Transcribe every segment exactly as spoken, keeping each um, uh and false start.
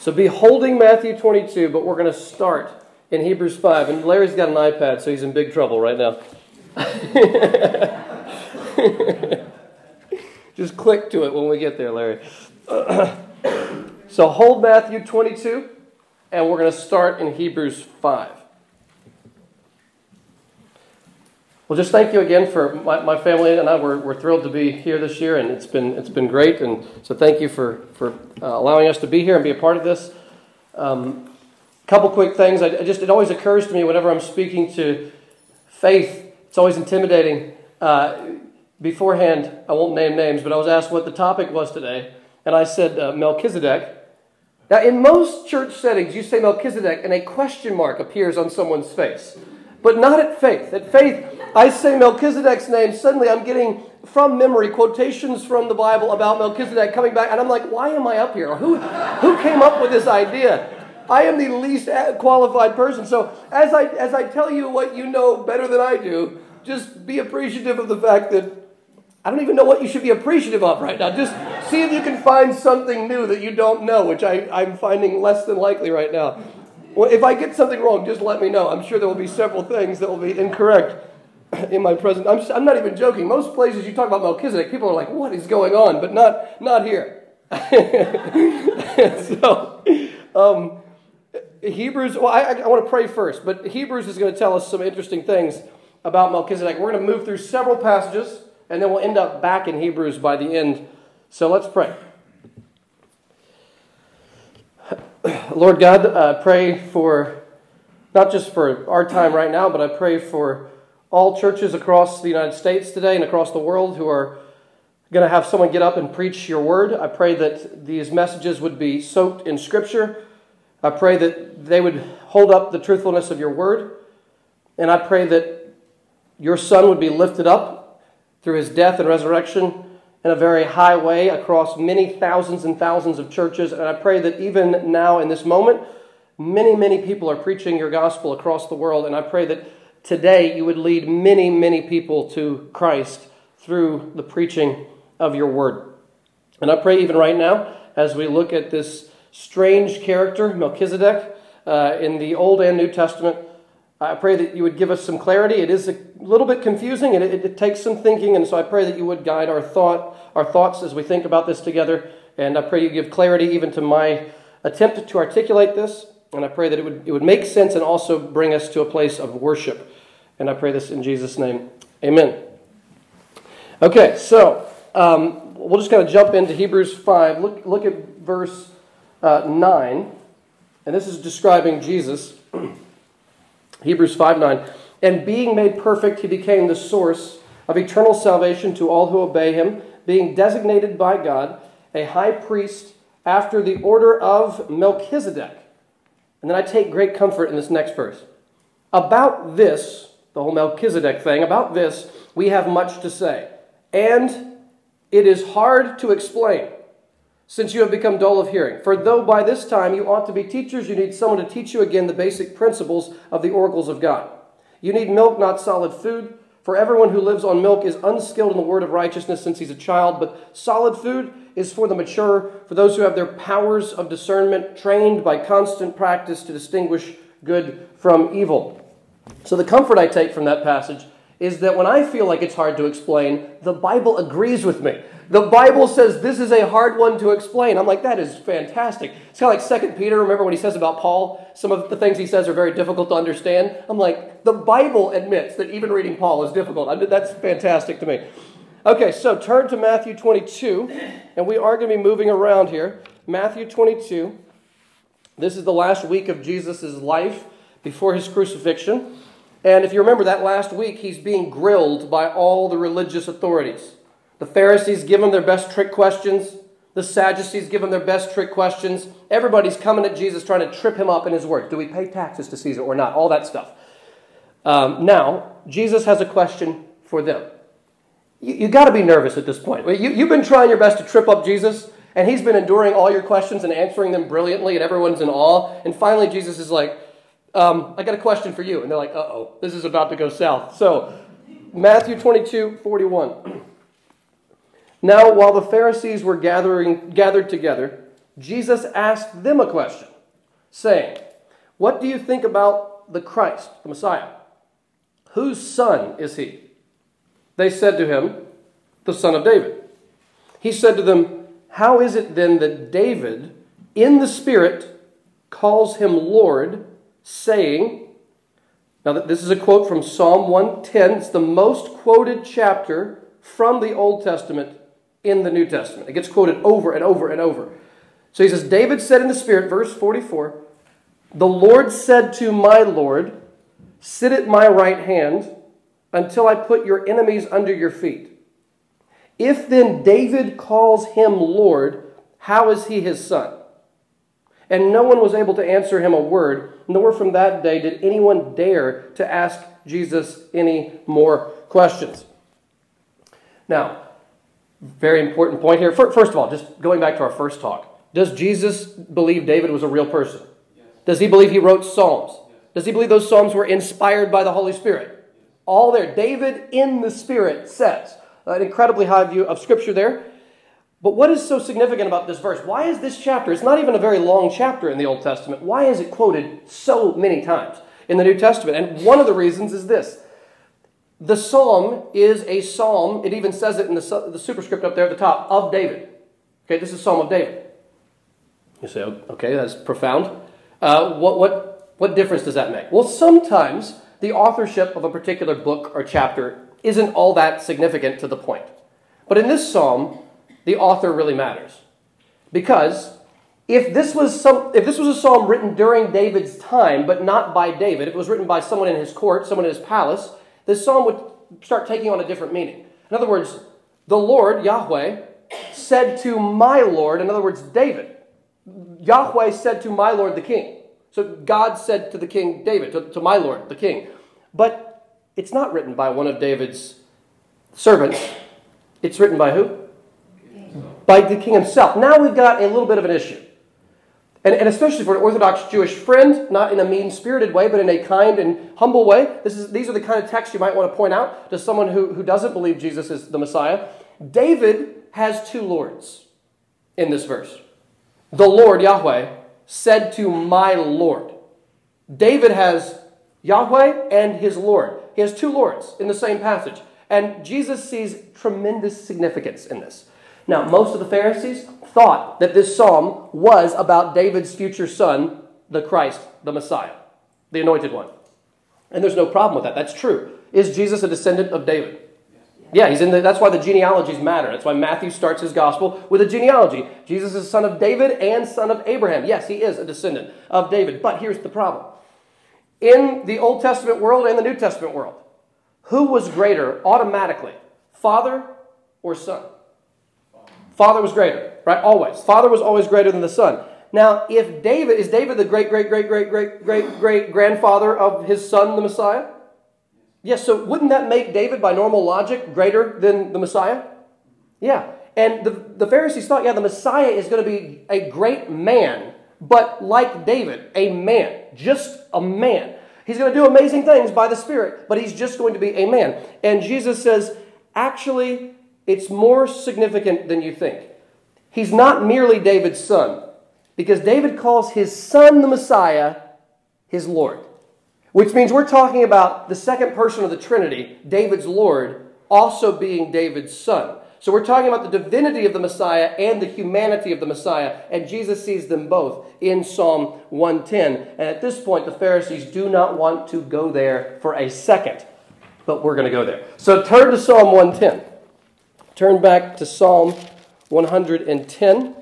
So be holding Matthew twenty-two, but we're going to start in Hebrews five. And Larry's got an iPad, so he's in big trouble right now. Just click to it when we get there, Larry. So hold Matthew twenty-two, and we're going to start in Hebrews five. Well, just thank you again for my, my family and I. We're, we're thrilled to be here this year, and it's been it's been great. And so thank you for for uh, allowing us to be here and be a part of this. A um, couple quick things. I, I just it always occurs to me whenever I'm speaking to faith, it's always intimidating. Uh, beforehand, I won't name names, but I was asked what the topic was today, and I said uh, Melchizedek. Now, in most church settings, you say Melchizedek, and a question mark appears on someone's face. But not at Faith. At Faith, I say Melchizedek's name. Suddenly, I'm getting, from memory, quotations from the Bible about Melchizedek coming back. And I'm like, why am I up here? Who, who came up with this idea? I am the least qualified person. So as I, as I tell you what you know better than I do, just be appreciative of the fact that I don't even know what you should be appreciative of right now. Just see if you can find something new that you don't know, which I, I'm finding less than likely right now. Well, if I get something wrong, just let me know. I'm sure there will be several things that will be incorrect in my present. I'm, I'm not even joking. Most places you talk about Melchizedek, people are like, what is going on? But not not here. so, um, Hebrews, well, I, I want to pray first, but Hebrews is going to tell us some interesting things about Melchizedek. We're going to move through several passages, and then we'll end up back in Hebrews by the end. So let's pray. Lord God, I pray for, not just for our time right now, but I pray for all churches across the United States today and across the world who are going to have someone get up and preach your word. I pray that these messages would be soaked in Scripture. I pray that they would hold up the truthfulness of your word. And I pray that your Son would be lifted up through his death and resurrection in a very high way across many thousands and thousands of churches. And I pray that even now in this moment, many, many people are preaching your gospel across the world. And I pray that today you would lead many, many people to Christ through the preaching of your word. And I pray even right now, as we look at this strange character, Melchizedek, uh, in the Old and New Testament, I pray that you would give us some clarity. It is a little bit confusing, and it, it takes some thinking, and so I pray that you would guide our thought, our thoughts as we think about this together, and I pray you give clarity even to my attempt to articulate this, and I pray that it would, it would make sense and also bring us to a place of worship, and I pray this in Jesus' name. Amen. Okay, so um, we'll just kind of jump into Hebrews five. Look, look at verse uh, nine, and this is describing Jesus. Hebrews five nine, and being made perfect, he became the source of eternal salvation to all who obey him, being designated by God a high priest after the order of Melchizedek. And then I take great comfort in this next verse. About this, the whole Melchizedek thing, about this we have much to say, and it is hard to explain, since you have become dull of hearing. For though by this time you ought to be teachers, you need someone to teach you again the basic principles of the oracles of God. You need milk, not solid food, for everyone who lives on milk is unskilled in the word of righteousness since he's a child, but solid food is for the mature, for those who have their powers of discernment trained by constant practice to distinguish good from evil. So the comfort I take from that passage is that when I feel like it's hard to explain, the Bible agrees with me. The Bible says this is a hard one to explain. I'm like, that is fantastic. It's kind of like Second Peter. Remember when he says about Paul, some of the things he says are very difficult to understand? I'm like, the Bible admits that even reading Paul is difficult. I mean, that's fantastic to me. Okay, so turn to Matthew twenty-two, and we are going to be moving around here. Matthew twenty-two. This is the last week of Jesus' life before his crucifixion. And if you remember that last week, he's being grilled by all the religious authorities. The Pharisees give him their best trick questions. The Sadducees give him their best trick questions. Everybody's coming at Jesus trying to trip him up in his work. Do we pay taxes to Caesar or not? All that stuff. Um, now, Jesus has a question for them. You, you got to be nervous at this point. You, you've been trying your best to trip up Jesus, and he's been enduring all your questions and answering them brilliantly, and everyone's in awe. And finally, Jesus is like, um, I got a question for you. And they're like, uh-oh, this is about to go south. So, Matthew twenty-two forty-one. Now, while the Pharisees were gathering, gathered together, Jesus asked them a question, saying, "What do you think about the Christ, the Messiah? Whose son is he?" They said to him, "The son of David." He said to them, "How is it then that David, in the Spirit, calls him Lord, saying..." Now, this is a quote from Psalm one ten. It's the most quoted chapter from the Old Testament in the New Testament. It gets quoted over and over and over. So he says, David said in the Spirit, verse forty-four, "The Lord said to my Lord, sit at my right hand until I put your enemies under your feet. If then David calls him Lord, how is he his son?" And no one was able to answer him a word, nor from that day did anyone dare to ask Jesus any more questions. Now, very important point here. First of all, just going back to our first talk. Does Jesus believe David was a real person? Yes. Does he believe he wrote Psalms? Yes. Does he believe those Psalms were inspired by the Holy Spirit? Yes. All there. David in the Spirit says. An incredibly high view of Scripture there. But what is so significant about this verse? Why is this chapter, it's not even a very long chapter in the Old Testament, why is it quoted so many times in the New Testament? And one of the reasons is this. The psalm is a psalm, it even says it in the, the superscript up there at the top, of David. Okay, this is Psalm of David. You say, okay, that's profound. Uh, what, what, what difference does that make? Well, sometimes the authorship of a particular book or chapter isn't all that significant to the point. But in this psalm, the author really matters. Because if this was some, if this was a psalm written during David's time, but not by David, if it was written by someone in his court, someone in his palace, this psalm would start taking on a different meaning. In other words, the Lord, Yahweh, said to my Lord, in other words, David, Yahweh said to my Lord the king. So God said to the king David, to, to my Lord the king. But it's not written by one of David's servants. It's written by who? By the king himself. Now we've got a little bit of an issue. And, and especially for an Orthodox Jewish friend, not in a mean-spirited way, but in a kind and humble way. This is, these are the kind of texts you might want to point out to someone who, who doesn't believe Jesus is the Messiah. David has two lords in this verse. The Lord, Yahweh, said to my Lord. David has Yahweh and his Lord. He has two lords in the same passage. And Jesus sees tremendous significance in this. Now, most of the Pharisees thought that this psalm was about David's future son, the Christ, the Messiah, the anointed one. And there's no problem with that. That's true. Is Jesus a descendant of David? Yeah, he's in the, that's why the genealogies matter. That's why Matthew starts his gospel with a genealogy. Jesus is son of David and son of Abraham. Yes, he is a descendant of David. But here's the problem. In the Old Testament world and the New Testament world, who was greater automatically, father or son? Father was greater, right? Always. Father was always greater than the son. Now, if David, is David the great, great, great, great, great, great, great grandfather of his son, the Messiah? Yes, so wouldn't that make David, by normal logic, greater than the Messiah? Yeah. And the, the Pharisees thought, yeah, the Messiah is going to be a great man, but like David, a man, just a man. He's going to do amazing things by the Spirit, but he's just going to be a man. And Jesus says, actually, it's more significant than you think. He's not merely David's son, because David calls his son, the Messiah, his Lord. Which means we're talking about the second person of the Trinity, David's Lord, also being David's son. So we're talking about the divinity of the Messiah and the humanity of the Messiah, and Jesus sees them both in Psalm one ten. And at this point, the Pharisees do not want to go there for a second, but we're going to go there. So turn to Psalm one ten. Turn back to Psalm one ten.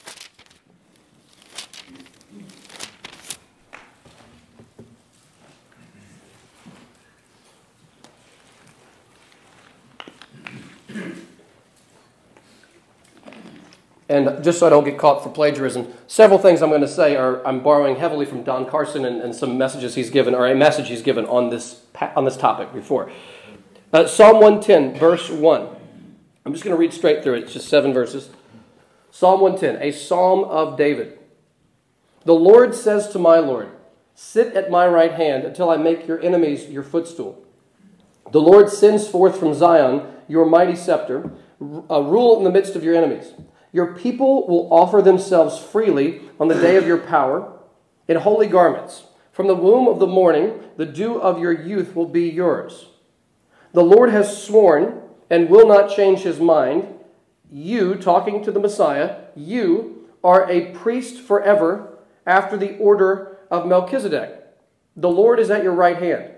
And just so I don't get caught for plagiarism, several things I'm going to say are I'm borrowing heavily from Don Carson and, and some messages he's given, or a message he's given on this on this topic before. Uh, Psalm one ten, verse one. I'm just going to read straight through it. It's just seven verses. Psalm one ten, a psalm of David. The Lord says to my Lord, sit at my right hand until I make your enemies your footstool. The Lord sends forth from Zion your mighty scepter, a rule in the midst of your enemies. Your people will offer themselves freely on the day of your power in holy garments. From the womb of the morning, the dew of your youth will be yours. The Lord has sworn and will not change his mind. You," talking to the Messiah, "you are a priest forever after the order of Melchizedek. The Lord is at your right hand.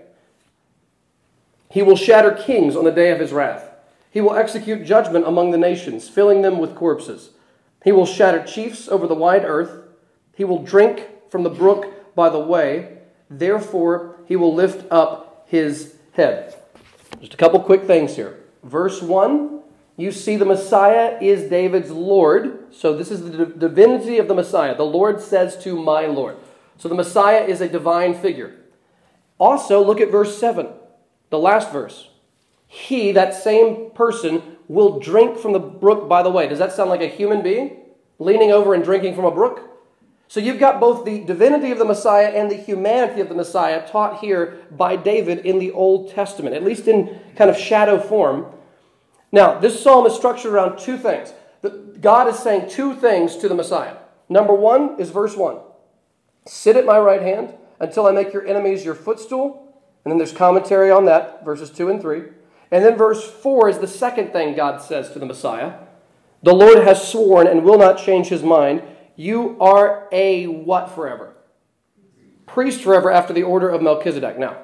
He will shatter kings on the day of his wrath. He will execute judgment among the nations, filling them with corpses. He will shatter chiefs over the wide earth. He will drink from the brook by the way. Therefore, he will lift up his head." Just a couple quick things here. Verse one, you see the Messiah is David's Lord. So this is the divinity of the Messiah. The Lord says to my Lord. So the Messiah is a divine figure. Also, look at verse seven, the last verse. He, that same person, will drink from the brook by the way. Does that sound like a human being leaning over and drinking from a brook? So you've got both the divinity of the Messiah and the humanity of the Messiah taught here by David in the Old Testament, at least in kind of shadow form. Now, this psalm is structured around two things. God is saying two things to the Messiah. Number one is verse one. Sit at my right hand until I make your enemies your footstool. And then there's commentary on that, verses two and three. And then verse four is the second thing God says to the Messiah. The Lord has sworn and will not change his mind. You are a what forever? Priest forever after the order of Melchizedek. Now,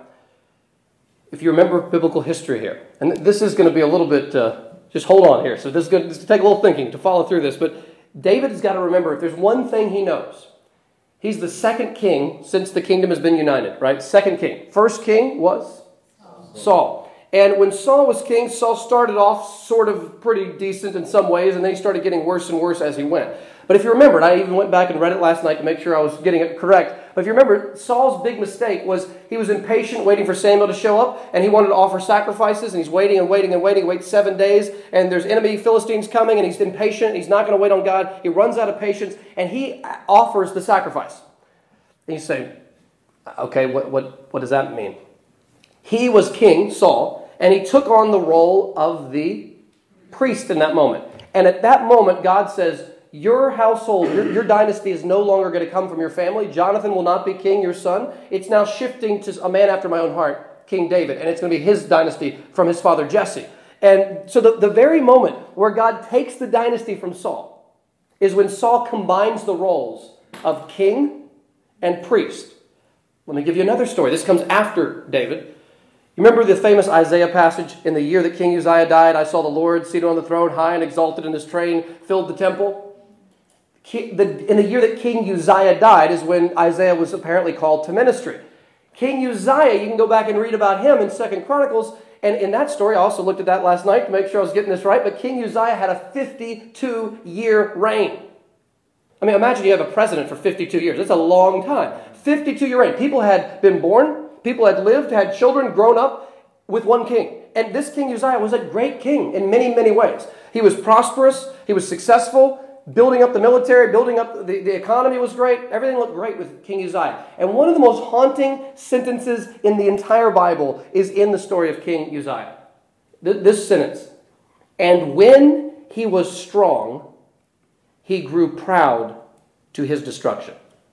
if you remember biblical history here, and this is going to be a little bit, uh, just hold on here. So this is going to take a little thinking to follow through this. But David's got to remember, if there's one thing he knows, he's the second king since the kingdom has been united, right? Second king. First king was Saul. And when Saul was king, Saul started off sort of pretty decent in some ways, and then he started getting worse and worse as he went. But if you remember, and I even went back and read it last night to make sure I was getting it correct, but if you remember, Saul's big mistake was he was impatient waiting for Samuel to show up, and he wanted to offer sacrifices, and he's waiting and waiting and waiting, waits seven days, and there's enemy Philistines coming, and he's impatient, he's not going to wait on God, he runs out of patience, and he offers the sacrifice. And you say, okay, what, what, what does that mean? He was king, Saul, and he took on the role of the priest in that moment. And at that moment, God says, your household, your, your dynasty is no longer going to come from your family. Jonathan will not be king, your son. It's now shifting to a man after my own heart, King David. And it's going to be his dynasty from his father Jesse. And so the, the very moment where God takes the dynasty from Saul is when Saul combines the roles of king and priest. Let me give you another story. This comes after David. You remember the famous Isaiah passage? In the year that King Uzziah died, I saw the Lord seated on the throne, high and exalted, and his train filled the temple. In the year that King Uzziah died is when Isaiah was apparently called to ministry. King Uzziah, you can go back and read about him in Second Chronicles, and in that story, I also looked at that last night to make sure I was getting this right, but King Uzziah had a fifty-two-year reign. I mean, imagine you have a president for fifty-two years. That's a long time. fifty-two-year reign. People had been born, people had lived, had children, grown up with one king. And this King Uzziah was a great king in many, many ways. He was prosperous, he was successful, building up the military, building up the, the economy was great. Everything looked great with King Uzziah. And one of the most haunting sentences in the entire Bible is in the story of King Uzziah. Th- this sentence, and when he was strong, he grew proud to his destruction.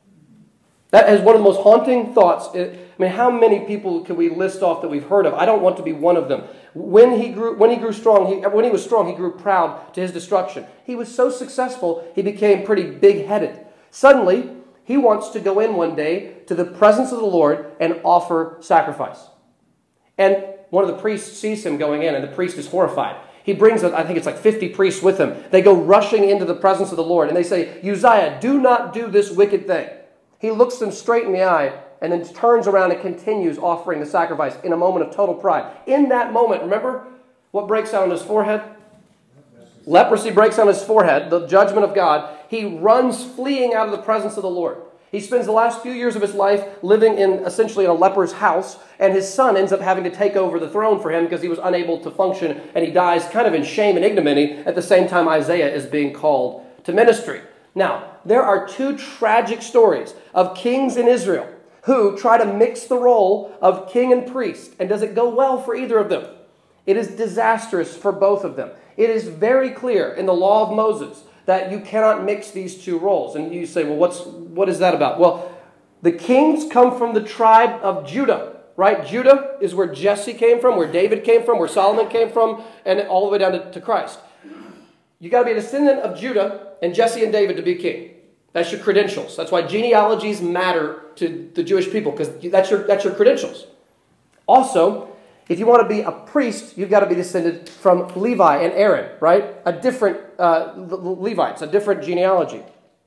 That is one of the most haunting thoughts. I mean, how many people can we list off that we've heard of? I don't want to be one of them. When he grew, when he grew strong, he, when he was strong, he grew proud to his destruction. He was so successful, he became pretty big-headed. Suddenly, he wants to go in one day to the presence of the Lord and offer sacrifice. And one of the priests sees him going in, and the priest is horrified. He brings, I think it's like fifty priests with him. They go rushing into the presence of the Lord, and they say, Uzziah, do not do this wicked thing. He looks them straight in the eye and then turns around and continues offering the sacrifice in a moment of total pride. In that moment, remember what breaks out on his forehead? Leprosy, Leprosy breaks on his forehead, the judgment of God. He runs fleeing out of the presence of the Lord. He spends the last few years of his life living in essentially in a leper's house, and his son ends up having to take over the throne for him because he was unable to function, and he dies kind of in shame and ignominy at the same time Isaiah is being called to ministry. Now, there are two tragic stories of kings in Israel who try to mix the role of king and priest. And does it go well for either of them? It is disastrous for both of them. It is very clear in the law of Moses that you cannot mix these two roles. And you say, well, what's what is that about? Well, the kings come from the tribe of Judah, right? Judah is where Jesse came from, where David came from, where Solomon came from, and all the way down to, to Christ. You got to be a descendant of Judah and Jesse and David to be king. That's your credentials. That's why genealogies matter to the Jewish people, because that's your that's your credentials. Also, if you want to be a priest, you've got to be descended from Levi and Aaron, right? A different uh, Levites, a different genealogy.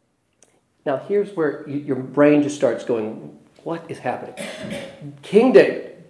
Now, here's where you, your brain just starts going, what is happening? King David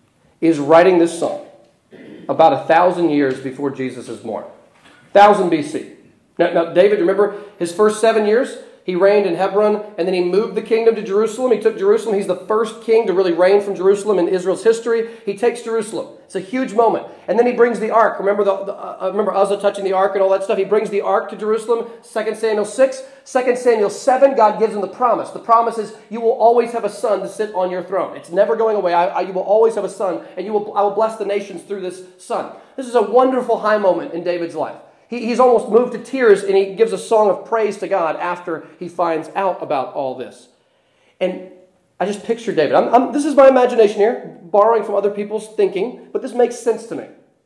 is writing this song about a thousand years before Jesus is born. one thousand B C. Now, now, David, remember his first seven years? He reigned in Hebron, and then he moved the kingdom to Jerusalem. He took Jerusalem. He's the first king to really reign from Jerusalem in Israel's history. He takes Jerusalem. It's a huge moment. And then he brings the ark. Remember the, the uh, remember Uzzah touching the ark and all that stuff? He brings the ark to Jerusalem. Second Samuel six. Second Samuel seven, God gives him the promise. The promise is, you will always have a son to sit on your throne. It's never going away. I, I, you will always have a son, and you will, I will bless the nations through this son. This is a wonderful high moment in David's life. He's almost moved to tears, and he gives a song of praise to God after he finds out about all this. And I just picture David. I'm, I'm, this is my imagination here, borrowing from other people's thinking, but this makes sense to me.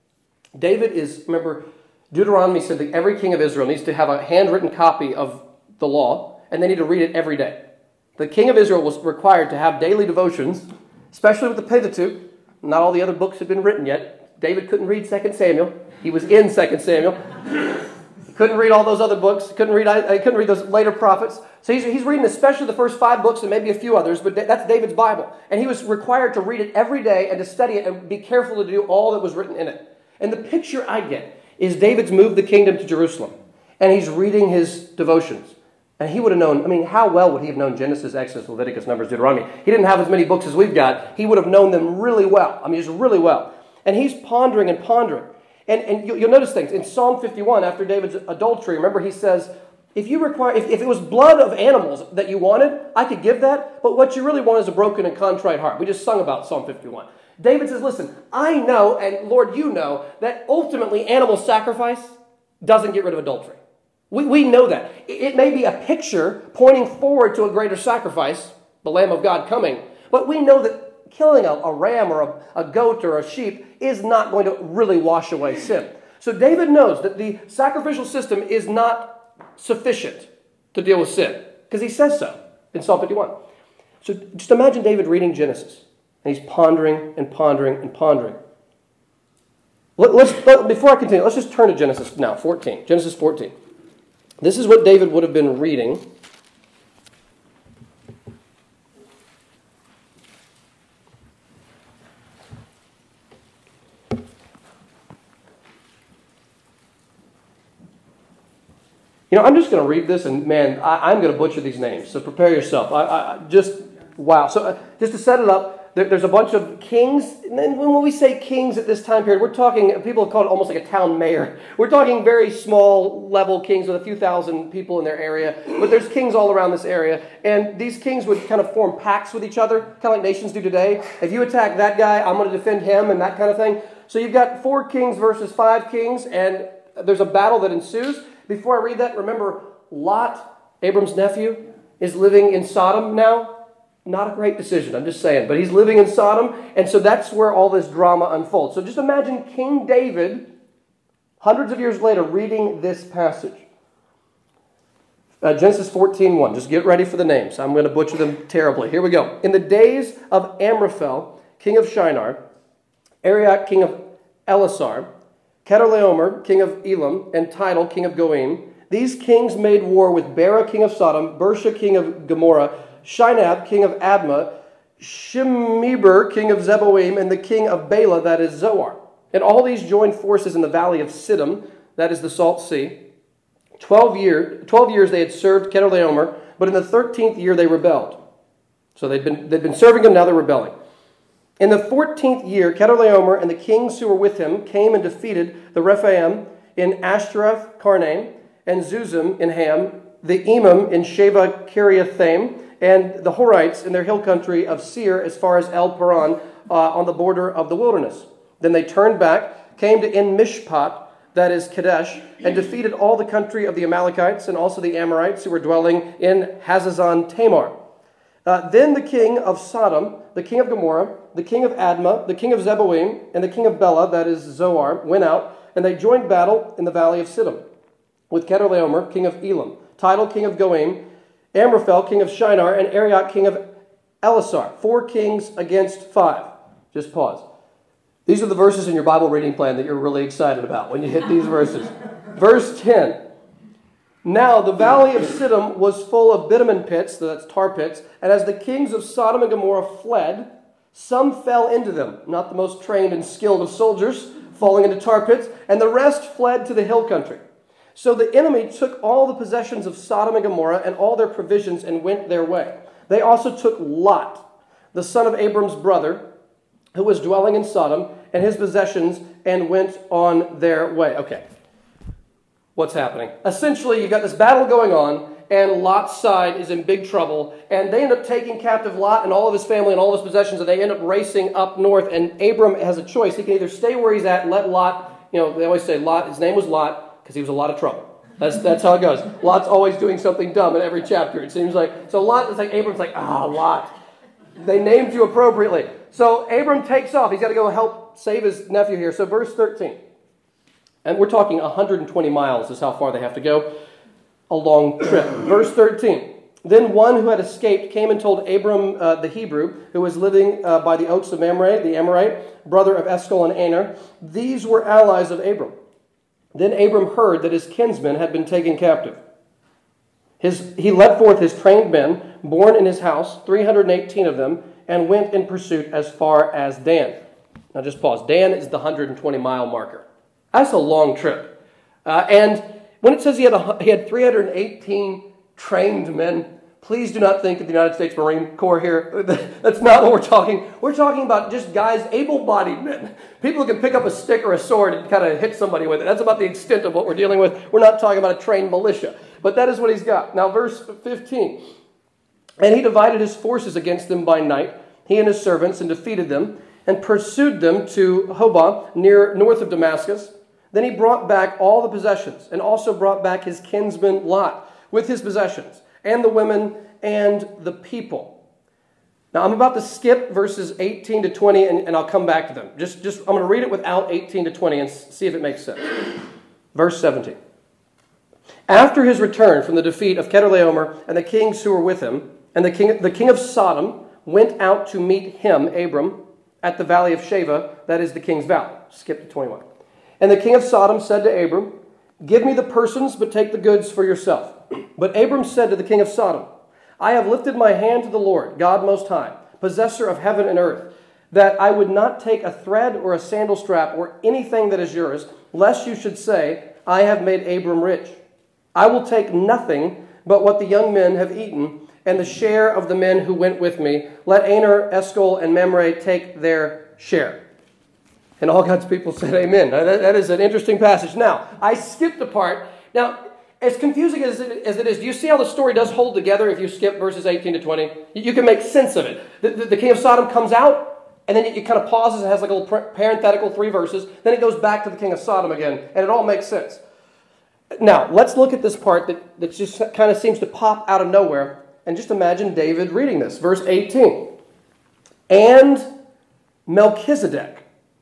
David is, remember, Deuteronomy said that every king of Israel needs to have a handwritten copy of the law, and they need to read it every day. The king of Israel was required to have daily devotions, especially with the Pentateuch. Not all the other books had been written yet. David couldn't read Second Samuel. He was in Second Samuel. He couldn't read all those other books. He couldn't read, I couldn't read those later prophets. So he's, he's reading especially the first five books and maybe a few others, but that's David's Bible. And he was required to read it every day and to study it and be careful to do all that was written in it. And the picture I get is David's moved the kingdom to Jerusalem, and he's reading his devotions. And he would have known, I mean, how well would he have known Genesis, Exodus, Leviticus, Numbers, Deuteronomy? He didn't have as many books as we've got. He would have known them really well. I mean, just really well. And he's pondering and pondering. And, and you'll notice things. In Psalm fifty-one, after David's adultery, remember he says, if you require, if, if it was blood of animals that you wanted, I could give that. But what you really want is a broken and contrite heart. We just sung about Psalm fifty-one. David says, listen, I know, and Lord, you know, that ultimately animal sacrifice doesn't get rid of adultery. We, we know that. It, it may be a picture pointing forward to a greater sacrifice, the Lamb of God coming, but we know that killing a, a ram or a, a goat or a sheep is not going to really wash away sin. So David knows that the sacrificial system is not sufficient to deal with sin, because he says so in Psalm fifty-one. So just imagine David reading Genesis, and he's pondering and pondering and pondering. Let, let's let, before I continue, let's just turn to Genesis now, fourteen. Genesis fourteen. This is what David would have been reading. You know, I'm just going to read this, and man, I, I'm going to butcher these names, so prepare yourself. I, I just, wow. So uh, just to set it up, there, there's a bunch of kings, and then when we say kings at this time period, we're talking, people have called it almost like a town mayor. We're talking very small level kings with a few thousand people in their area, but there's kings all around this area, and these kings would kind of form pacts with each other, kind of like nations do today. If you attack that guy, I'm going to defend him, and that kind of thing. So you've got four kings versus five kings, and there's a battle that ensues. Before I read that, remember, Lot, Abram's nephew, is living in Sodom now. Not a great decision, I'm just saying. But he's living in Sodom, and so that's where all this drama unfolds. So just imagine King David, hundreds of years later, reading this passage. Uh, Genesis fourteen one. Just get ready for the names. I'm going to butcher them terribly. Here we go. In the days of Amraphel, king of Shinar, Arioch, king of Elasar, Chedorlaomer, king of Elam, and Tidal, king of Goim. These kings made war with Bera, king of Sodom, Bersha, king of Gomorrah, Shinab, king of Admah, Shemeber, king of Zeboim, and the king of Bela, that is Zoar. And all these joined forces in the valley of Siddim, that is the Salt Sea. Twelve, year, twelve years they had served Chedorlaomer, but in the thirteenth year they rebelled. So they'd been, they'd been serving him, now they're rebelling. In the fourteenth year, Chedorlaomer and the kings who were with him came and defeated the Rephaim in Ashtaroth Karnaim, and Zuzim in Ham, the Emim in Sheva Kiriathaim, and the Horites in their hill country of Seir as far as El Paran uh, on the border of the wilderness. Then they turned back, came to En Mishpat, that is Kadesh, and defeated all the country of the Amalekites and also the Amorites who were dwelling in Hazazon Tamar. Uh, then the king of Sodom, the king of Gomorrah, the king of Admah, the king of Zeboim, and the king of Bela, that is Zoar, went out, and they joined battle in the valley of Siddim, with Kedorlaomer, king of Elam, Tidal, king of Goim, Amraphel, king of Shinar, and Arioch, king of Elasar. Four kings against five. Just pause. These are the verses in your Bible reading plan that you're really excited about when you hit these verses. Verse ten. Now the valley of Siddim was full of bitumen pits, so that's tar pits, and as the kings of Sodom and Gomorrah fled, some fell into them, not the most trained and skilled of soldiers, falling into tar pits, and the rest fled to the hill country. So the enemy took all the possessions of Sodom and Gomorrah and all their provisions and went their way. They also took Lot, the son of Abram's brother, who was dwelling in Sodom, and his possessions, and went on their way. Okay. What's happening? Essentially, you've got this battle going on, and Lot's side is in big trouble, and they end up taking captive Lot and all of his family and all of his possessions, and they end up racing up north, and Abram has a choice. He can either stay where he's at and let Lot, you know, they always say Lot, his name was Lot, because he was a lot of trouble. That's that's how it goes. Lot's always doing something dumb in every chapter, it seems like. So Lot is like, Abram's like, ah, oh, Lot. They named you appropriately. So Abram takes off. He's got to go help save his nephew here. So verse thirteen. And we're talking one hundred twenty miles is how far they have to go. A long trip. Verse thirteen. Then one who had escaped came and told Abram uh, the Hebrew, who was living uh, by the oaks of Mamre, the Amorite, brother of Eshcol and Aner. These were allies of Abram. Then Abram heard that his kinsmen had been taken captive. His, he led forth his trained men, born in his house, three hundred eighteen of them, and went in pursuit as far as Dan. Now just pause. Dan is the one hundred twenty mile marker. That's a long trip. Uh, and when it says he had, a, he had three hundred eighteen trained men, please do not think of the United States Marine Corps here. That's not what we're talking. We're talking about just guys, able-bodied men. People who can pick up a stick or a sword and kind of hit somebody with it. That's about the extent of what we're dealing with. We're not talking about a trained militia. But that is what he's got. Now, verse fifteen. And he divided his forces against them by night, he and his servants, and defeated them, and pursued them to Hobah, near north of Damascus. Then he brought back all the possessions, and also brought back his kinsman Lot with his possessions, and the women and the people. Now, I'm about to skip verses eighteen to twenty, and, and I'll come back to them. Just, just I'm going to read it without eighteen to twenty and see if it makes sense. Verse seventeen. After his return from the defeat of Kedorlaomer and the kings who were with him, and the king, the king of Sodom went out to meet him, Abram, at the valley of Sheva, that is the king's valley. Skip to twenty-one. And the king of Sodom said to Abram, give me the persons, but take the goods for yourself. But Abram said to the king of Sodom, I have lifted my hand to the Lord, God Most High, possessor of heaven and earth, that I would not take a thread or a sandal strap or anything that is yours, lest you should say, I have made Abram rich. I will take nothing but what the young men have eaten, and the share of the men who went with me. Let Aner, Eshcol, and Mamre take their share. And all God's people said amen. Now, that, that is an interesting passage. Now, I skipped a part. Now, as confusing as it, as it is, do you see how the story does hold together if you skip verses eighteen to twenty? You can make sense of it. The, the, the king of Sodom comes out, and then it, it kind of pauses. It has like a little parenthetical three verses. Then it goes back to the king of Sodom again, and it all makes sense. Now, let's look at this part that, that just kind of seems to pop out of nowhere. And just imagine David reading this. Verse eighteen. And Melchizedek,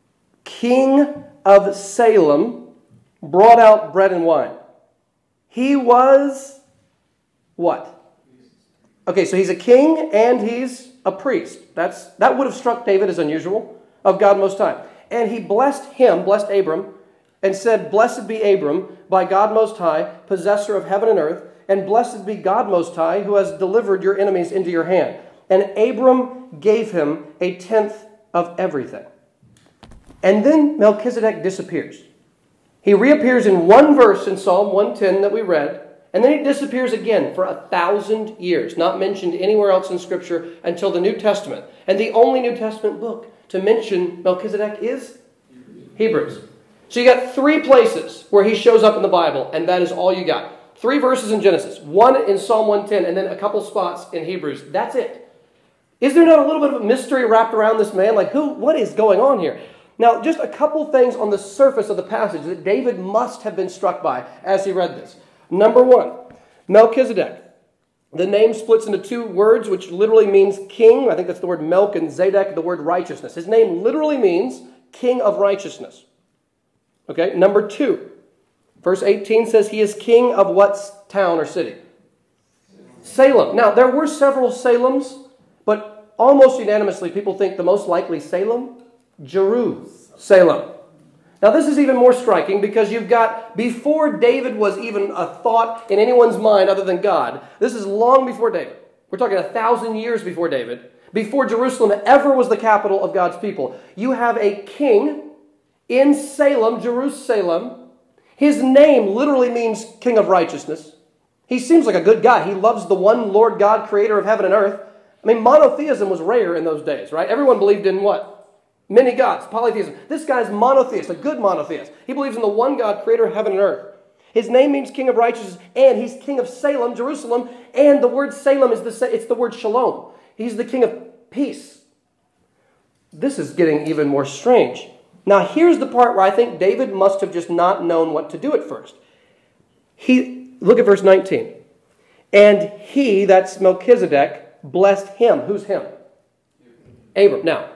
king of Salem, brought out bread and wine. He was what? Okay, so he's a king and he's a priest. That's that would have struck David as unusual of God Most High. And he blessed him, blessed Abram, and said, blessed be Abram by God Most High, possessor of heaven and earth, and blessed be God Most High, who has delivered your enemies into your hand. And Abram gave him a tenth of everything. And then Melchizedek disappears. He reappears in one verse in Psalm one ten that we read, and then he disappears again for a thousand years, not mentioned anywhere else in Scripture until the New Testament. And the only New Testament book to mention Melchizedek is Hebrews. So you got three places where he shows up in the Bible, and that is all you got. Three verses in Genesis, one in Psalm one ten, and then a couple spots in Hebrews. That's it. Is there not a little bit of a mystery wrapped around this man? Like, who? What is going on here? Now, just a couple things on the surface of the passage that David must have been struck by as he read this. Number one, Melchizedek. The name splits into two words, which literally means king. I think that's the word Melch, and Zedek, the word righteousness. His name literally means king of righteousness. Okay, number two. Verse eighteen says he is king of what town or city? Salem. Now, there were several Salems, but almost unanimously people think the most likely Salem, Jerusalem. Now, this is even more striking because you've got, before David was even a thought in anyone's mind other than God, this is long before David. We're talking a thousand years before David, before Jerusalem ever was the capital of God's people. You have a king in Salem, Jerusalem. His name literally means king of righteousness. He seems like a good guy. He loves the one Lord God, creator of heaven and earth. I mean, monotheism was rare in those days, right? Everyone believed in what? Many gods, polytheism. This guy's monotheist, a good monotheist. He believes in the one God, creator of heaven and earth. His name means king of righteousness, and he's king of Salem, Jerusalem, and the word Salem is the it's the word shalom. He's the king of peace. This is getting even more strange. Now, here's the part where I think David must have just not known what to do at first. He, look at verse nineteen. And he, that's Melchizedek, blessed him. Who's him? Abram. Now,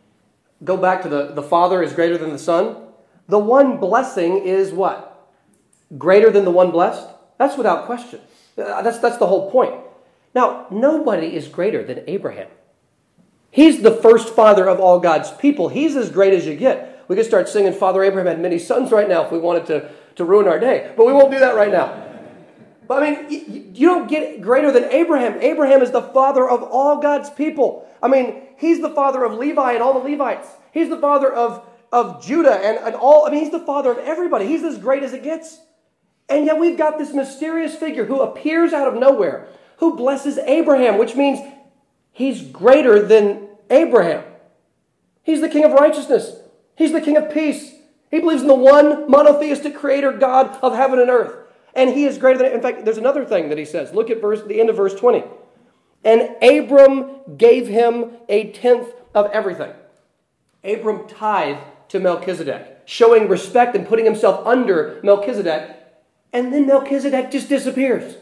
go back to the, the Father is greater than the Son. The one blessing is what? Greater than the one blessed? That's without question. That's, that's the whole point. Now, nobody is greater than Abraham. He's the first father of all God's people. He's as great as you get. We could start singing Father Abraham had many sons right now if we wanted to, to ruin our day. But we won't do that right now. But I mean, you, you don't get greater than Abraham. Abraham is the father of all God's people. I mean, he's the father of Levi and all the Levites. He's the father of, of Judah and, and all. I mean, he's the father of everybody. He's as great as it gets. And yet we've got this mysterious figure who appears out of nowhere, who blesses Abraham, which means he's greater than Abraham. He's the king of righteousness. He's the king of peace. He believes in the one monotheistic creator God of heaven and earth. And he is greater than, in fact, there's another thing that he says. Look at verse, the end of verse twenty. And Abram gave him a tenth of everything. Abram tithed to Melchizedek, showing respect and putting himself under Melchizedek. And then Melchizedek just disappears.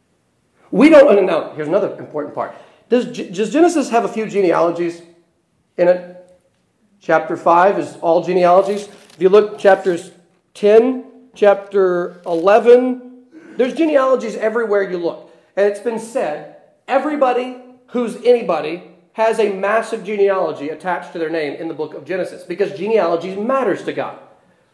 We don't, now, here's another important part. Does, does Genesis have a few genealogies in it? Chapter five is all genealogies. If you look chapters ten, chapter eleven, there's genealogies everywhere you look. And it's been said, everybody who's anybody has a massive genealogy attached to their name in the book of Genesis because genealogy matters to God.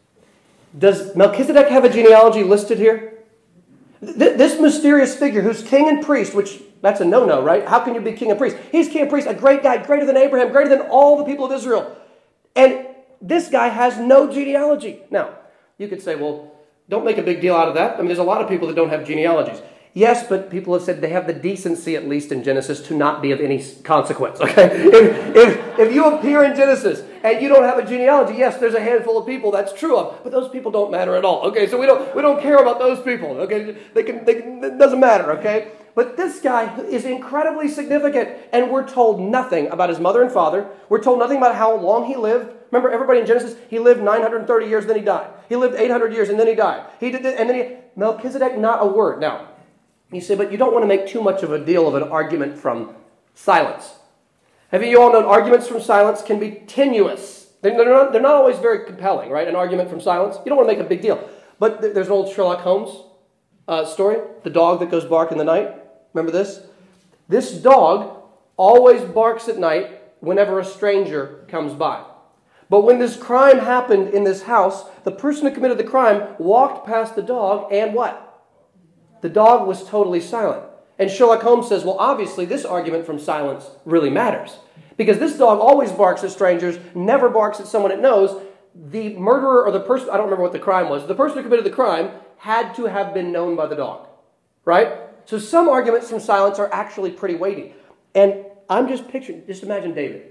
Does Melchizedek have a genealogy listed here? Th- this mysterious figure who's king and priest, which that's a no-no, right? How can you be king and priest? He's king and priest, a great guy, greater than Abraham, greater than all the people of Israel. And this guy has no genealogy. Now, you could say, well, don't make a big deal out of that. I mean, there's a lot of people that don't have genealogies. Yes, but people have said they have the decency, at least in Genesis, to not be of any consequence, okay? If, if, if you appear in Genesis and you don't have a genealogy, yes, there's a handful of people that's true of, but those people don't matter at all, okay? So we don't we don't care about those people, okay? They can, they can, it doesn't matter, okay? But this guy is incredibly significant, and we're told nothing about his mother and father. We're told nothing about how long he lived. Remember, everybody in Genesis, he lived nine hundred thirty years, then he died. He lived eight hundred years, and then he died. He did, and then he, Melchizedek, not a word. Now, you say, but you don't want to make too much of a deal of an argument from silence. Have you all known arguments from silence can be tenuous? They're not, they're not always very compelling, right? An argument from silence. You don't want to make a big deal. But there's an old Sherlock Holmes uh, story, the dog that goes bark in the night. Remember this? This dog always barks at night whenever a stranger comes by. But when this crime happened in this house, the person who committed the crime walked past the dog and what? The dog was totally silent. And Sherlock Holmes says, well, obviously this argument from silence really matters. Because this dog always barks at strangers, never barks at someone it knows. The murderer or the person, I don't remember what the crime was, the person who committed the crime had to have been known by the dog. Right? So some arguments from silence are actually pretty weighty. And I'm just picturing, just imagine David.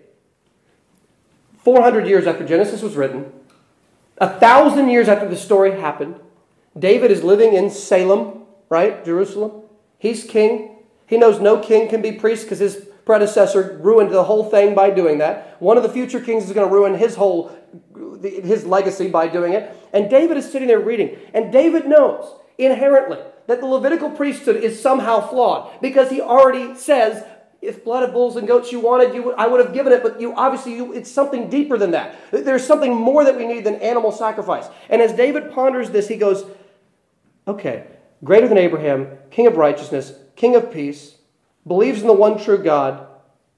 four hundred years after Genesis was written, a thousand years after the story happened, David is living in Salem, right? Jerusalem. He's king. He knows no king can be priest because his predecessor ruined the whole thing by doing that. One of the future kings is going to ruin his whole, his legacy by doing it. And David is sitting there reading. And David knows inherently that the Levitical priesthood is somehow flawed, because he already says, if blood of bulls and goats you wanted, you would, I would have given it, but you obviously, you, it's something deeper than that. There's something more that we need than animal sacrifice. And as David ponders this, he goes, okay, greater than Abraham, king of righteousness, king of peace, believes in the one true God.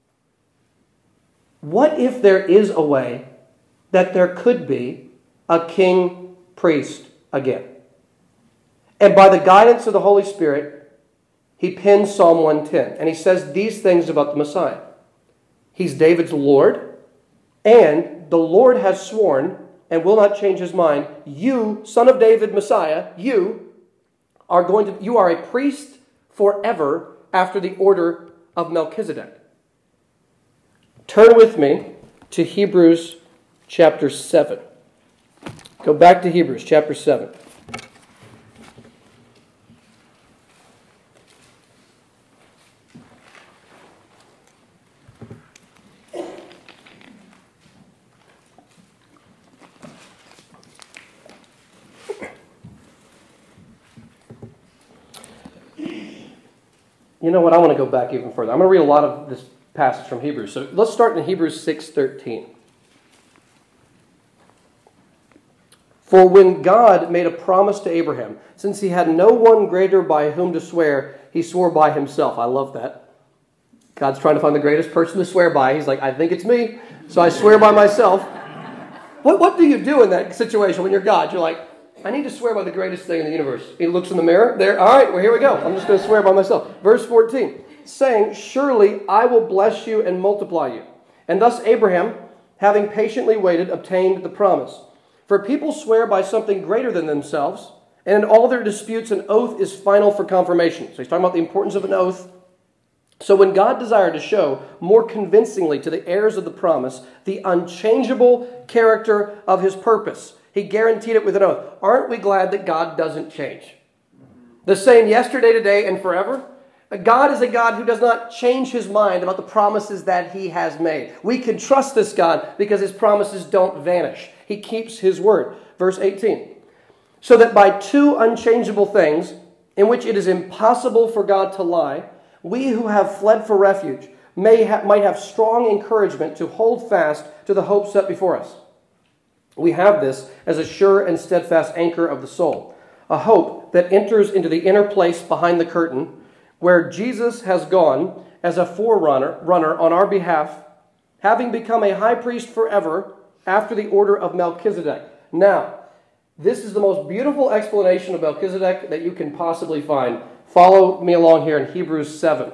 What if there is a way that there could be a king priest again? And by the guidance of the Holy Spirit, he pins Psalm one ten. And he says these things about the Messiah. He's David's Lord. And the Lord has sworn and will not change his mind. You, son of David, Messiah, you are going to, you are a priest forever after the order of Melchizedek. Turn with me to Hebrews chapter seven. Go back to Hebrews chapter seven. You know what? I want to go back even further. I'm going to read a lot of this passage from Hebrews. So let's start in Hebrews six thirteen. For when God made a promise to Abraham, since he had no one greater by whom to swear, he swore by himself. I love that. God's trying to find the greatest person to swear by. He's like, I think it's me, so I swear by myself. What, what do you do in that situation when you're God? You're like, I need to swear by the greatest thing in the universe. He looks in the mirror. There. All right, well, here we go. I'm just going to swear by myself. Verse fourteen, saying, surely I will bless you and multiply you. And thus Abraham, having patiently waited, obtained the promise. For people swear by something greater than themselves, and in all their disputes an oath is final for confirmation. So he's talking about the importance of an oath. So when God desired to show more convincingly to the heirs of the promise the unchangeable character of his purpose, he guaranteed it with an oath. Aren't we glad that God doesn't change? The same yesterday, today, and forever. God is a God who does not change his mind about the promises that he has made. We can trust this God because his promises don't vanish. He keeps his word. Verse eighteen. So that by two unchangeable things, in which it is impossible for God to lie, we who have fled for refuge may ha- might have strong encouragement to hold fast to the hope set before us. We have this as a sure and steadfast anchor of the soul, a hope that enters into the inner place behind the curtain, where Jesus has gone as a forerunner runner on our behalf, having become a high priest forever after the order of Melchizedek. Now, this is the most beautiful explanation of Melchizedek that you can possibly find. Follow me along here in Hebrews seven.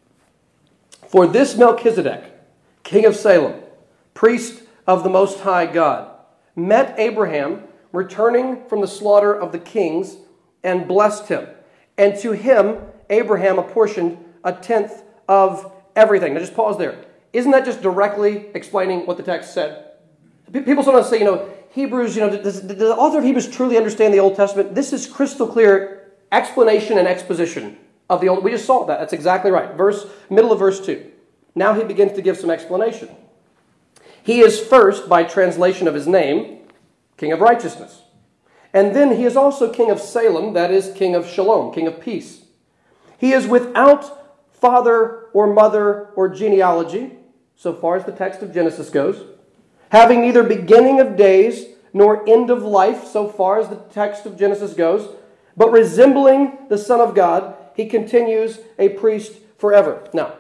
For this Melchizedek, king of Salem, priest of the Most High God, met Abraham returning from the slaughter of the kings and blessed him. And to him, Abraham apportioned a tenth of everything. Now just pause there. Isn't that just directly explaining what the text said? People sometimes say, you know, Hebrews, you know, does, does the author of Hebrews truly understand the Old Testament? This is crystal clear explanation and exposition of the Old. We just saw that. That's exactly right. Verse, middle of verse two. Now he begins to give some explanation. He is first, by translation of his name, King of Righteousness. And then he is also King of Salem, that is, King of Shalom, King of Peace. He is without father or mother or genealogy, so far as the text of Genesis goes, having neither beginning of days nor end of life, so far as the text of Genesis goes, but resembling the Son of God, he continues a priest forever. Now,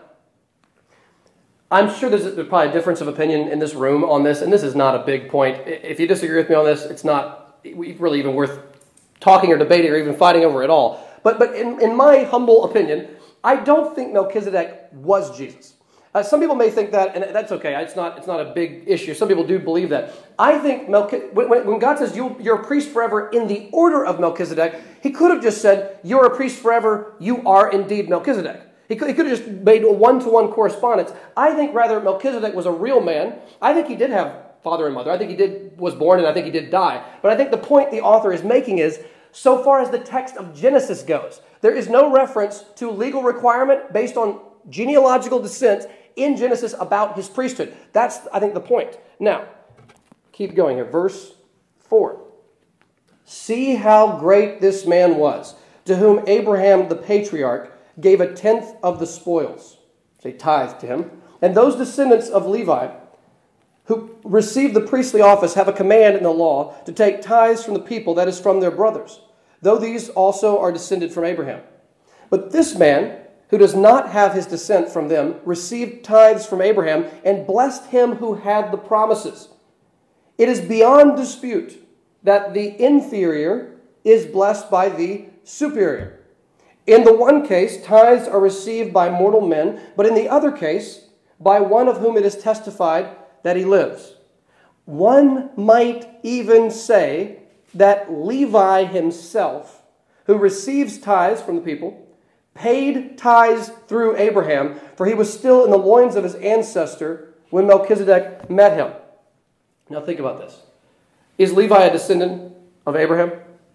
I'm sure there's probably a difference of opinion in this room on this, and this is not a big point. If you disagree with me on this, it's not really even worth talking or debating or even fighting over at all. But but in, in my humble opinion, I don't think Melchizedek was Jesus. Uh, some people may think that, and that's okay. It's not it's not a big issue. Some people do believe that. I think Melchizedek, when, when God says you, you're a priest forever in the order of Melchizedek, he could have just said, you're a priest forever, you are indeed Melchizedek. He could, he could have just made a one-to-one correspondence. I think rather Melchizedek was a real man. I think he did have father and mother. I think he did was born, and I think he did die. But I think the point the author is making is, so far as the text of Genesis goes, there is no reference to legal requirement based on genealogical descent in Genesis about his priesthood. That's, I think, the point. Now, keep going here. Verse four. See how great this man was, to whom Abraham the patriarch gave a tenth of the spoils. Say tithe to him. And those descendants of Levi who received the priestly office have a command in the law to take tithes from the people, that is, from their brothers, though these also are descended from Abraham. But this man, who does not have his descent from them, received tithes from Abraham and blessed him who had the promises. It is beyond dispute that the inferior is blessed by the superior. In the one case, tithes are received by mortal men, but in the other case, by one of whom it is testified that he lives. One might even say that Levi himself, who receives tithes from the people, paid tithes through Abraham, for he was still in the loins of his ancestor when Melchizedek met him. Now think about this. Is Levi a descendant of Abraham?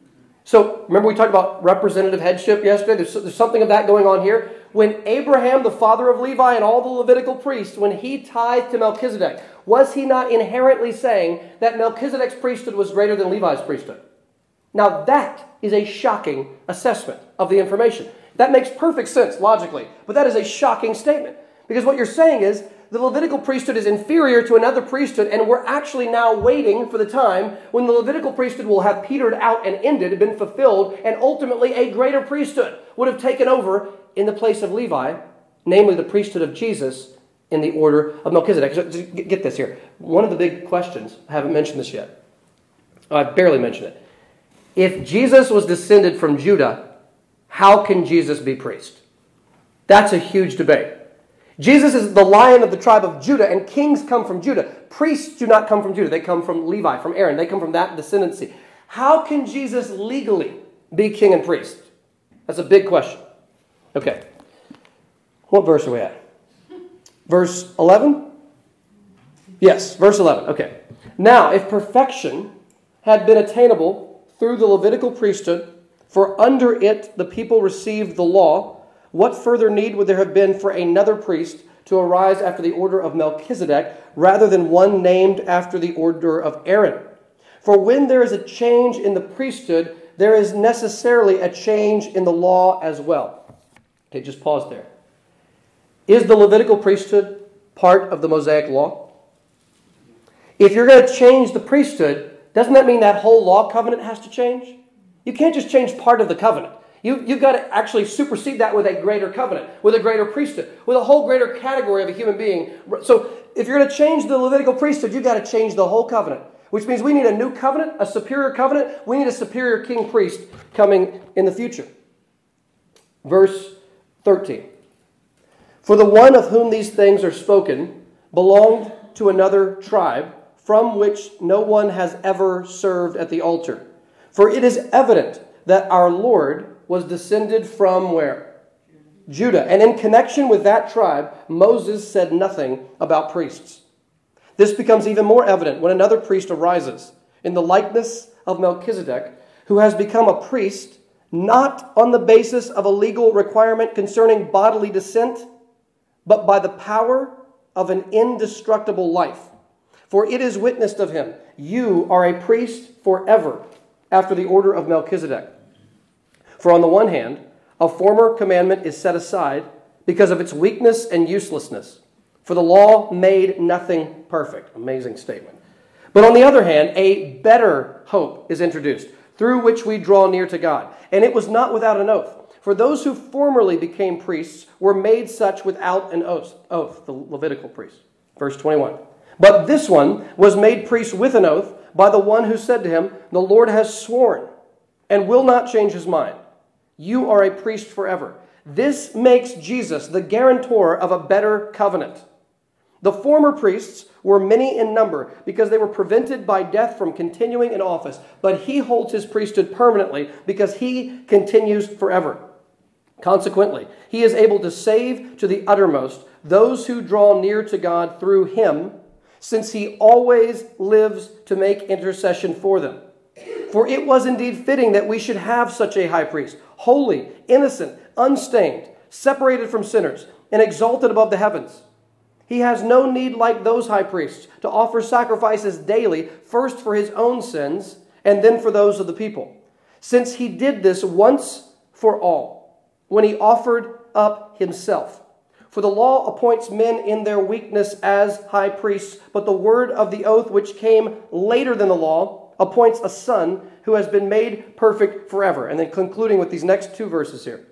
So remember we talked about representative headship yesterday? There's, there's something of that going on here. When Abraham, the father of Levi and all the Levitical priests, when he tithed to Melchizedek, was he not inherently saying that Melchizedek's priesthood was greater than Levi's priesthood? Now that is a shocking assessment of the information. That makes perfect sense logically, but that is a shocking statement. Because what you're saying is the Levitical priesthood is inferior to another priesthood, and we're actually now waiting for the time when the Levitical priesthood will have petered out and ended, been fulfilled, and ultimately a greater priesthood would have taken over in the place of Levi, namely the priesthood of Jesus in the order of Melchizedek. So get this here. One of the big questions, I haven't mentioned this yet. I barely mentioned it. If Jesus was descended from Judah, how can Jesus be priest? That's a huge debate. Jesus is the Lion of the tribe of Judah, and kings come from Judah. Priests do not come from Judah. They come from Levi, from Aaron. They come from that descendancy. How can Jesus legally be king and priest? That's a big question. Okay. What verse are we at? Verse eleven? Yes, verse eleven. Okay. Now, if perfection had been attainable through the Levitical priesthood, for under it the people received the law, what further need would there have been for another priest to arise after the order of Melchizedek, rather than one named after the order of Aaron? For when there is a change in the priesthood, there is necessarily a change in the law as well. Okay, just pause there. Is the Levitical priesthood part of the Mosaic law? If you're going to change the priesthood, doesn't that mean that whole law covenant has to change? You can't just change part of the covenant. You, you've got to actually supersede that with a greater covenant, with a greater priesthood, with a whole greater category of a human being. So if you're going to change the Levitical priesthood, you've got to change the whole covenant, which means we need a new covenant, a superior covenant. We need a superior king priest coming in the future. Verse thirteen. For the one of whom these things are spoken belonged to another tribe, from which no one has ever served at the altar. For it is evident that our Lord was descended from where? Judah. And in connection with that tribe, Moses said nothing about priests. This becomes even more evident when another priest arises in the likeness of Melchizedek, who has become a priest not on the basis of a legal requirement concerning bodily descent, but by the power of an indestructible life. For it is witnessed of him, you are a priest forever after the order of Melchizedek. For on the one hand, a former commandment is set aside because of its weakness and uselessness. For the law made nothing perfect. Amazing statement. But on the other hand, a better hope is introduced, through which we draw near to God. And it was not without an oath. For those who formerly became priests were made such without an oath, oath, the Levitical priests. Verse twenty-one. But this one was made priest with an oath by the one who said to him, the Lord has sworn and will not change his mind. You are a priest forever. This makes Jesus the guarantor of a better covenant. The former priests were many in number because they were prevented by death from continuing in office, but he holds his priesthood permanently because he continues forever. Consequently, he is able to save to the uttermost those who draw near to God through him, since he always lives to make intercession for them. For it was indeed fitting that we should have such a high priest, holy, innocent, unstained, separated from sinners, and exalted above the heavens. He has no need, like those high priests, to offer sacrifices daily, first for his own sins and then for those of the people, since he did this once for all, when he offered up himself. For the law appoints men in their weakness as high priests, but the word of the oath, which came later than the law, appoints a son who has been made perfect forever. And then concluding with these next two verses here.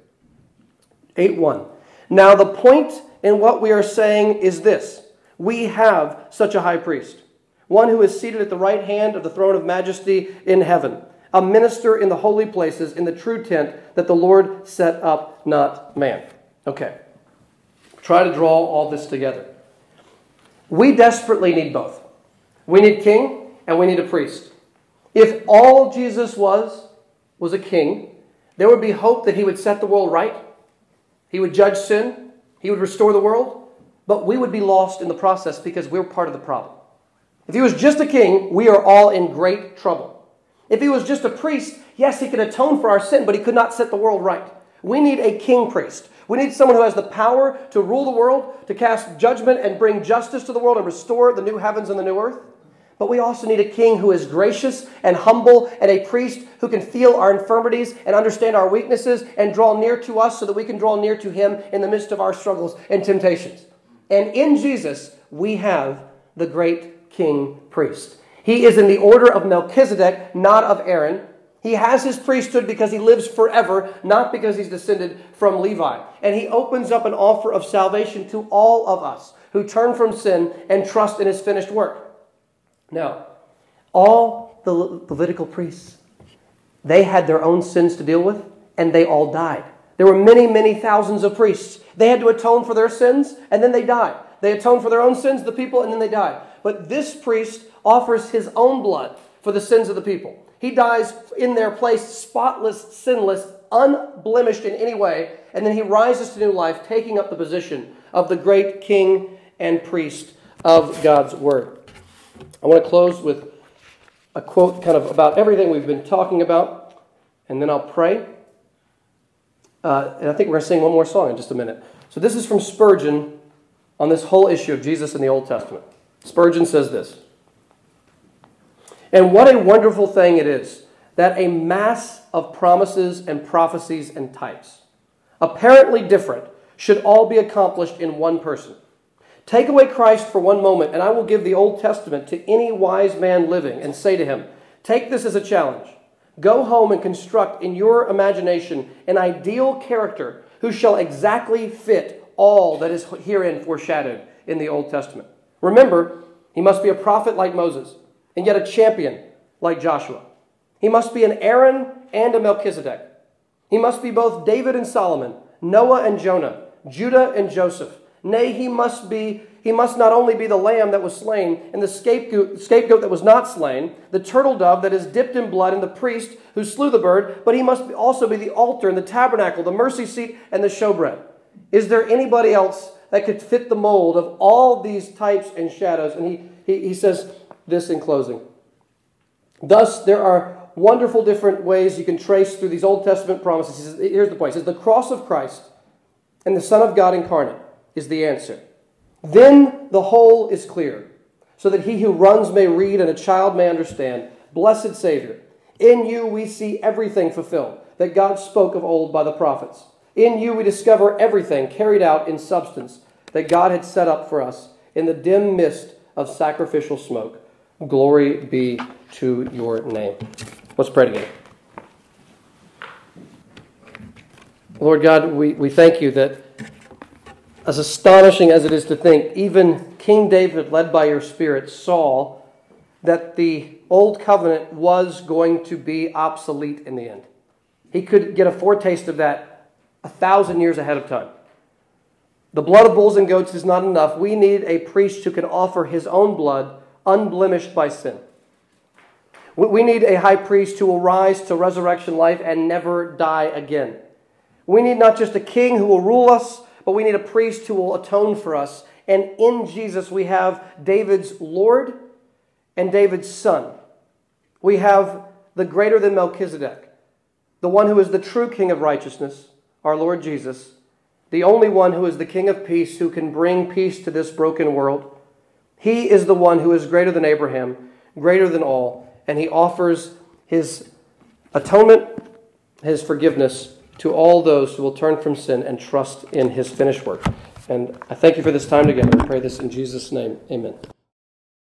eight one. Now the point in what we are saying is this: we have such a high priest, one who is seated at the right hand of the throne of majesty in heaven, a minister in the holy places, in the true tent that the Lord set up, not man. Okay. Try to draw all this together. We desperately need both. We need king and we need a priest. If all Jesus was, was a king, there would be hope that he would set the world right. He would judge sin. He would restore the world. But we would be lost in the process because we're part of the problem. If he was just a king, we are all in great trouble. If he was just a priest, yes, he could atone for our sin, but he could not set the world right. We need a king priest. We need someone who has the power to rule the world, to cast judgment and bring justice to the world and restore the new heavens and the new earth. But we also need a king who is gracious and humble, and a priest who can feel our infirmities and understand our weaknesses and draw near to us so that we can draw near to him in the midst of our struggles and temptations. And in Jesus, we have the great king priest. He is in the order of Melchizedek, not of Aaron. He has his priesthood because he lives forever, not because he's descended from Levi. And he opens up an offer of salvation to all of us who turn from sin and trust in his finished work. Now, all the Le- Levitical priests, they had their own sins to deal with, and they all died. There were many, many thousands of priests. They had to atone for their sins, and then they died. They atoned for their own sins, the people, and then they died. But this priest offers his own blood for the sins of the people. He dies in their place, spotless, sinless, unblemished in any way, and then he rises to new life, taking up the position of the great king and priest of God's word. I want to close with a quote kind of about everything we've been talking about, and then I'll pray. Uh, and I think we're going to sing one more song in just a minute. So this is from Spurgeon on this whole issue of Jesus in the Old Testament. Spurgeon says this: "And what a wonderful thing it is that a mass of promises and prophecies and types, apparently different, should all be accomplished in one person. Take away Christ for one moment, and I will give the Old Testament to any wise man living and say to him, take this as a challenge. Go home and construct in your imagination an ideal character who shall exactly fit all that is herein foreshadowed in the Old Testament. Remember, he must be a prophet like Moses, and yet a champion like Joshua. He must be an Aaron and a Melchizedek. He must be both David and Solomon, Noah and Jonah, Judah and Joseph. Nay, he must be, he must not only be the lamb that was slain and the scapegoat, scapegoat that was not slain, the turtle dove that is dipped in blood and the priest who slew the bird, but he must also be the altar and the tabernacle, the mercy seat and the showbread. Is there anybody else that could fit the mold of all these types and shadows?" And he, he, he says this in closing. "Thus, there are wonderful different ways you can trace through these Old Testament promises." He says, here's the point. He says, "The cross of Christ and the Son of God incarnate is the answer. Then the whole is clear, so that he who runs may read and a child may understand. Blessed Savior, in you we see everything fulfilled that God spoke of old by the prophets. In you we discover everything carried out in substance that God had set up for us in the dim mist of sacrificial smoke. Glory be to your name." Let's pray together. Lord God, we, we thank you that, as astonishing as it is to think, even King David, led by your Spirit, saw that the old covenant was going to be obsolete in the end. He could get a foretaste of that a thousand years ahead of time. The blood of bulls and goats is not enough. We need a priest who can offer his own blood unblemished by sin. We need a high priest who will rise to resurrection life and never die again. We need not just a king who will rule us, but we need a priest who will atone for us. And in Jesus we have David's Lord and David's son. We have the greater than Melchizedek, the one who is the true King of righteousness, our Lord Jesus, the only one who is the King of peace, who can bring peace to this broken world. He is the one who is greater than Abraham, greater than all, and he offers his atonement, his forgiveness to all those who will turn from sin and trust in his finished work. And I thank you for this time together. I pray this in Jesus' name. Amen.